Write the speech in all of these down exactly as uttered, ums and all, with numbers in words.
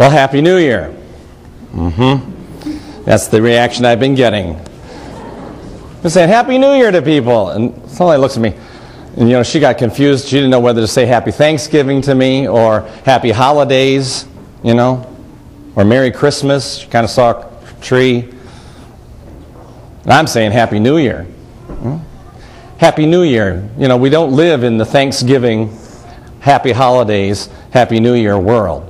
Well, Happy New Year. Mm-hmm. That's the reaction I've been getting. I'm saying Happy New Year to people. And somebody looks at me, and you know, she got confused. She didn't know whether to say Happy Thanksgiving to me or Happy Holidays, you know, or Merry Christmas. She kind of saw a tree. And I'm saying Happy New Year. Hmm? Happy New Year. You know, we don't live in the Thanksgiving, Happy Holidays, Happy New Year world.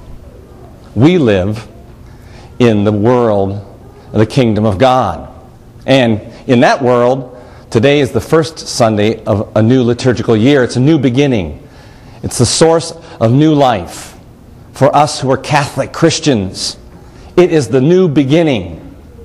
We live in the world of the kingdom of God. And in that world, today is the first Sunday of a new liturgical year. It's a new beginning. It's the source of new life for us who are Catholic Christians. It is the new beginning.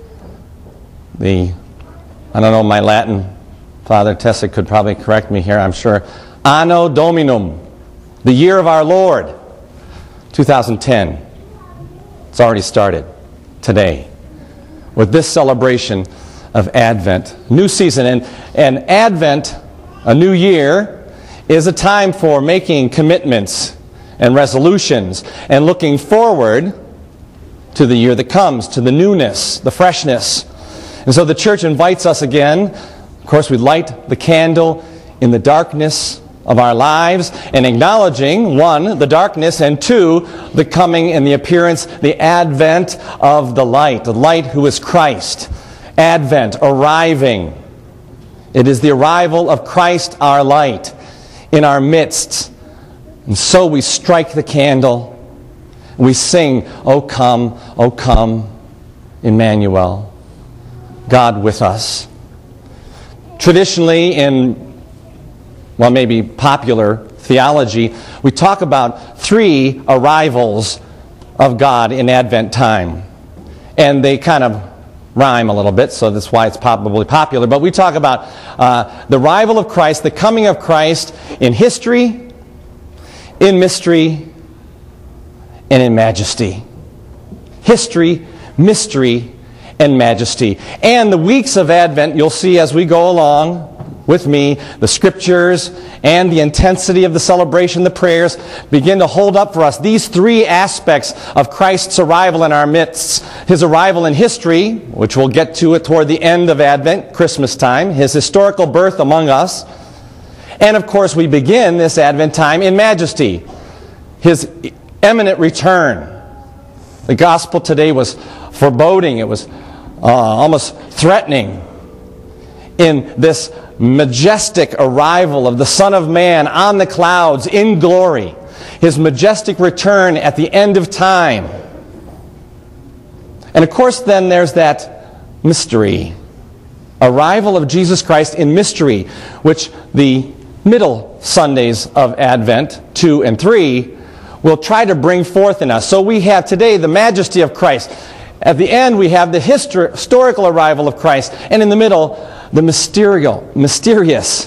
The, I don't know, my Latin, Father Tessa could probably correct me here, I'm sure. Anno Dominum, the year of our Lord, two thousand ten. It's already started today with this celebration of Advent, new season. And, and Advent, a new year, is a time for making commitments and resolutions and looking forward to the year that comes, to the newness, the freshness. And so the church invites us again. Of course, we light the candle in the darkness of our lives and acknowledging, one, the darkness, and two, the coming and the appearance, the advent of the light, the light who is Christ. Advent, arriving. It is the arrival of Christ, our light, in our midst. And so we strike the candle. We sing, O come, O come, Emmanuel, God with us. Traditionally, in, well, maybe popular theology, we talk about three arrivals of God in Advent time. And they kind of rhyme a little bit, so that's why it's probably popular. But we talk about uh, the arrival of Christ, the coming of Christ in history, in mystery, and in majesty. History, mystery, and majesty. And the weeks of Advent, you'll see as we go along with me, the scriptures and the intensity of the celebration, the prayers, begin to hold up for us these three aspects of Christ's arrival in our midst. His arrival in history, which we'll get to it toward the end of Advent, Christmas time, his historical birth among us. And of course, we begin this Advent time in majesty, his imminent return. The gospel today was foreboding. It was uh, almost threatening in this majestic arrival of the Son of Man on the clouds in glory. His majestic return at the end of time. And of course then there's that mystery. Arrival of Jesus Christ in mystery, which the middle Sundays of Advent, two and three, will try to bring forth in us. So we have today the majesty of Christ. At the end we have the histor- historical arrival of Christ. And in the middle, the mysterial, mysterious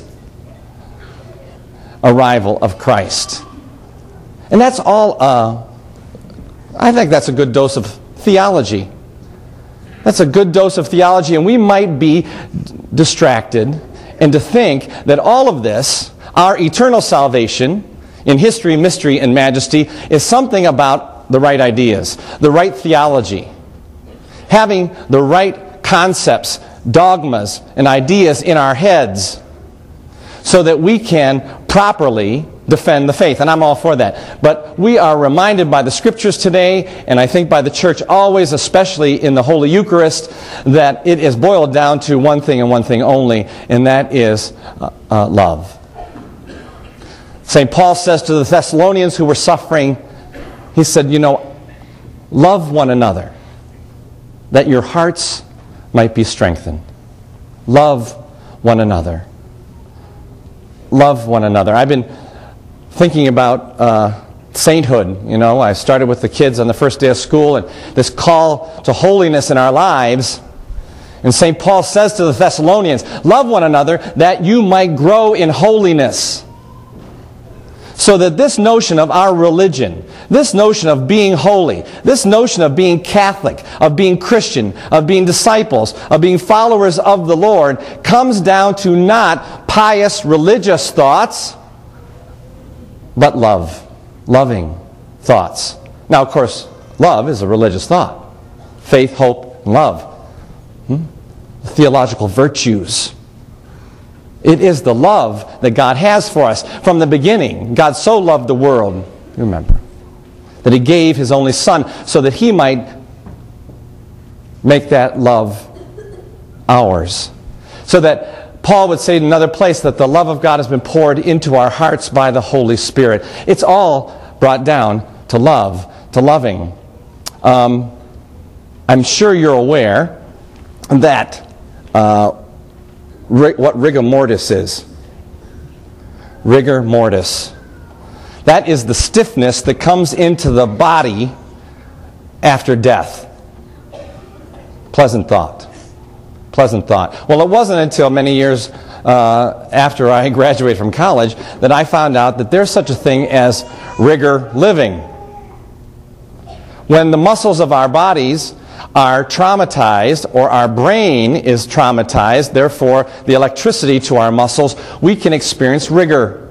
arrival of Christ. And that's all, uh, I think that's a good dose of theology. That's a good dose of theology, and we might be distracted and to think that all of this, our eternal salvation in history, mystery, and majesty, is something about the right ideas, the right theology, having the right concepts, dogmas, and ideas in our heads so that we can properly defend the faith. And I'm all for that. But we are reminded by the Scriptures today, and I think by the Church always, especially in the Holy Eucharist, that it is boiled down to one thing and one thing only, and that is uh, uh, love. Saint Paul says to the Thessalonians who were suffering, he said, you know, love one another, that your hearts might be strengthened. Love one another. Love one another. I've been thinking about uh, sainthood. You know, I started with the kids on the first day of school, and this call to holiness in our lives. And Saint Paul says to the Thessalonians, love one another that you might grow in holiness. So that this notion of our religion, this notion of being holy, this notion of being Catholic, of being Christian, of being disciples, of being followers of the Lord, comes down to not pious religious thoughts, but love, loving thoughts. Now, of course, Love is a religious thought. Faith, hope, and love. Hmm? Theological virtues. It is the love that God has for us. From the beginning, God so loved the world, you remember, that He gave His only Son so that He might make that love ours. So that Paul would say in another place that the love of God has been poured into our hearts by the Holy Spirit. It's all brought down to love, to loving. Um, I'm sure you're aware that uh, ri- what rigor mortis is. Rigor mortis. That is the stiffness that comes into the body after death. Pleasant thought. Pleasant thought. Well, it wasn't until many years uh, after I graduated from college that I found out that there's such a thing as rigor living. When the muscles of our bodies are traumatized, or our brain is traumatized, therefore the electricity to our muscles, we can experience rigor.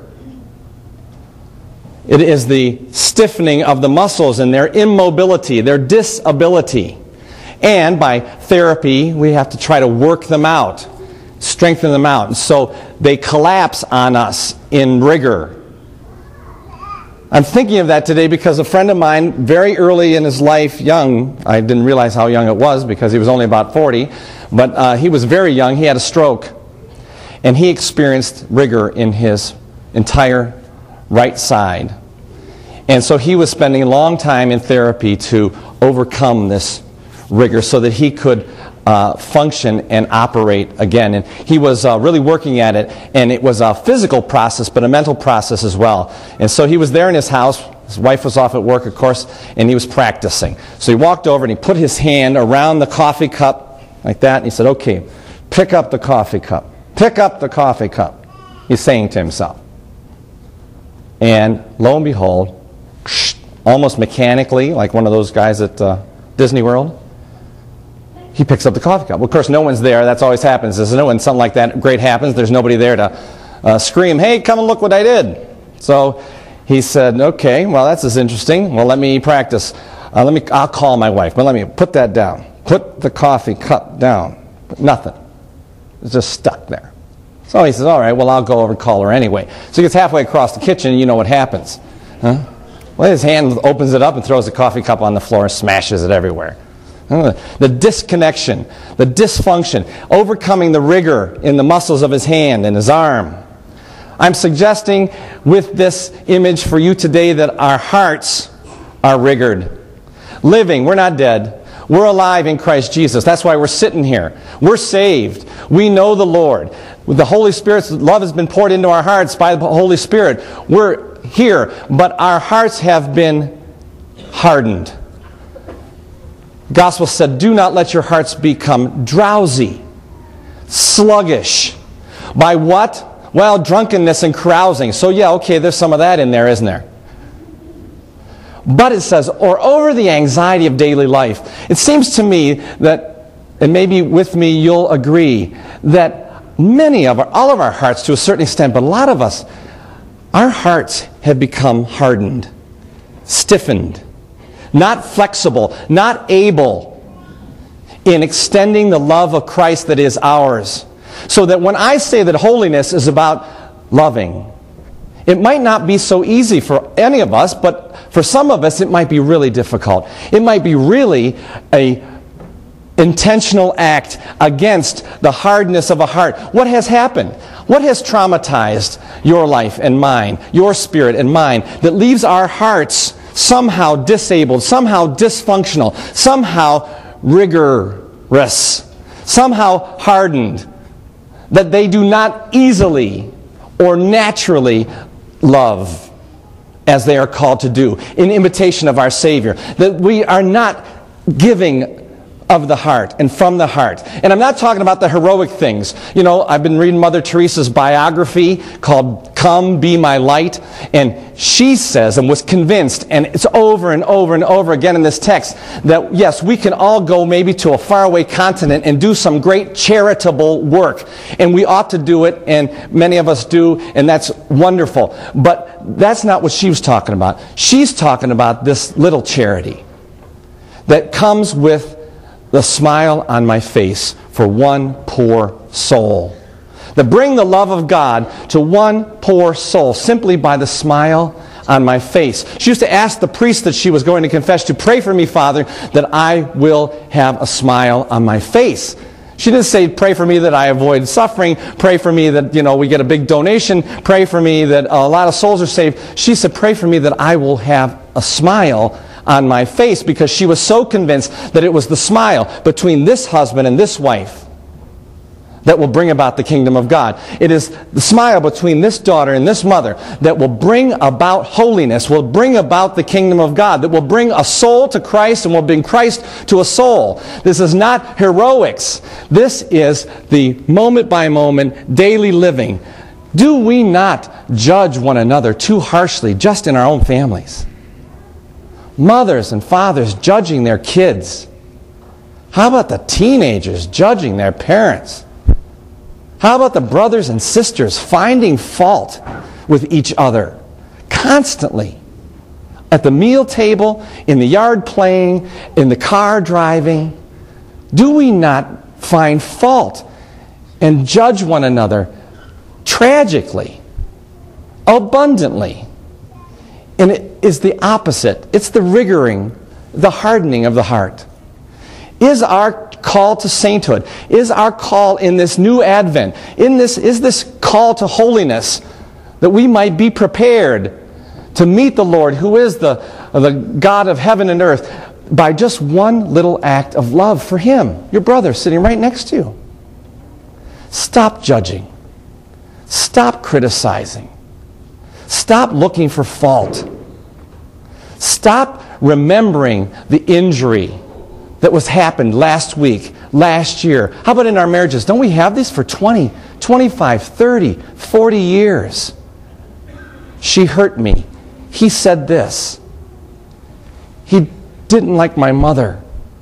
It is the stiffening of the muscles and their immobility, their disability. And by therapy, we have to try to work them out, strengthen them out. And so they collapse on us in rigor. I'm thinking of that today because a friend of mine, very early in his life, young, I didn't realize how young it was because he was only about forty, but uh, he was very young, he had a stroke, and he experienced rigor in his entire right side. And so he was spending a long time in therapy to overcome this rigor so that he could uh, function and operate again. And he was uh, really working at it, and it was a physical process, but a mental process as well. And so he was there in his house. His wife was off at work, of course, and he was practicing. So he walked over and he put his hand around the coffee cup like that, and he said, okay, pick up the coffee cup. Pick up the coffee cup. He's saying to himself. And lo and behold, almost mechanically, like one of those guys at uh, Disney World, he picks up the coffee cup. Well, of course, no one's there. That's always happens, isn't it? When something like that great happens, there's nobody there to uh, scream, hey, come and look what I did. So he said, okay, well, that's just interesting. Well, let me practice. Uh, let me. I'll call my wife, but let me put that down. Put the coffee cup down. But nothing. It's just stuck there. So he says, all right, well, I'll go over and call her anyway. So he gets halfway across the kitchen, and you know what happens. Huh? Well, his hand opens it up and throws the coffee cup on the floor and smashes it everywhere. The disconnection, the dysfunction, overcoming the rigor in the muscles of his hand and his arm. I'm suggesting with this image for you today that our hearts are rigored. Living, we're not dead. We're alive in Christ Jesus. That's why we're sitting here. We're saved. We know the Lord. The Holy Spirit's love has been poured into our hearts by the Holy Spirit. We're here, but our hearts have been hardened. The Gospel said, do not let your hearts become drowsy, sluggish. By what? Well, drunkenness and carousing. So yeah, okay, there's some of that in there, isn't there? But it says, or over the anxiety of daily life. It seems to me that, and maybe with me you'll agree, that many of our, all of our hearts to a certain extent, but a lot of us, our hearts have become hardened, stiffened, not flexible, not able in extending the love of Christ that is ours. So that when I say that holiness is about loving, it might not be so easy for any of us, but for some of us it might be really difficult. It might be really a intentional act against the hardness of a heart. What has happened? What has traumatized your life and mine, your spirit and mine, that leaves our hearts somehow disabled, somehow dysfunctional, somehow rigorous, somehow hardened, that they do not easily or naturally love as they are called to do in imitation of our Savior, that we are not giving of the heart and from the heart. And I'm not talking about the heroic things. You know, I've been reading Mother Teresa's biography called Come, Be My Light, and she says and was convinced, and it's over and over and over again in this text, that yes, we can all go maybe to a faraway continent and do some great charitable work, and we ought to do it, and many of us do, and that's wonderful. But that's not what she was talking about. She's talking about this little charity. that comes with the smile on my face for one poor soul. That bring the love of God to one poor soul simply by the smile on my face. She used to ask the priest that she was going to confess to, pray for me, Father, that I will have a smile on my face. She didn't say, pray for me that I avoid suffering, pray for me that, you know, we get a big donation, pray for me that a lot of souls are saved. She said, pray for me that I will have a smile on my face, because she was so convinced that it was the smile between this husband and this wife that will bring about the kingdom of God. It is the smile between this daughter and this mother that will bring about holiness, will bring about the kingdom of God, that will bring a soul to Christ and will bring Christ to a soul. This is not heroics. This is the moment-by-moment, daily living. Do we not judge one another too harshly just in our own families? Mothers and fathers judging their kids. How about the teenagers judging their parents? How about the brothers and sisters finding fault with each other constantly? At the meal table, in the yard playing, in the car driving. Do we not find fault and judge one another tragically, abundantly? And it is the opposite. It's the rigoring, the hardening of the heart. Is our call to sainthood, is our call in this new Advent, in this, is this call to holiness, that we might be prepared to meet the Lord, who is the, the God of heaven and earth, by just one little act of love for Him, your brother sitting right next to you? Stop judging. Stop criticizing. Stop looking for fault. Stop remembering the injury that was happened last week, last year. How about in our marriages? Don't we have this for twenty, twenty-five, thirty, forty years? She hurt me. He said this. He didn't like my mother.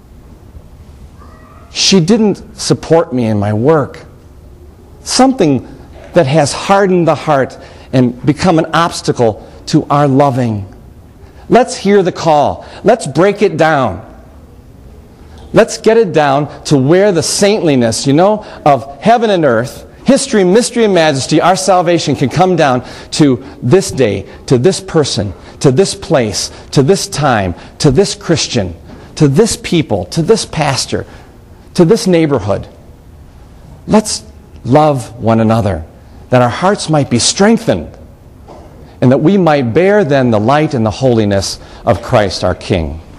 She didn't support me in my work. Something that has hardened the heart and become an obstacle to our loving. Let's hear the call. Let's break it down. Let's get it down to where the saintliness, you know, of heaven and earth, history, mystery, and majesty, our salvation can come down to this day, to this person, to this place, to this time, to this Christian, to this people, to this pastor, to this neighborhood. Let's love one another, that our hearts might be strengthened, and that we might bear then the light and the holiness of Christ our King.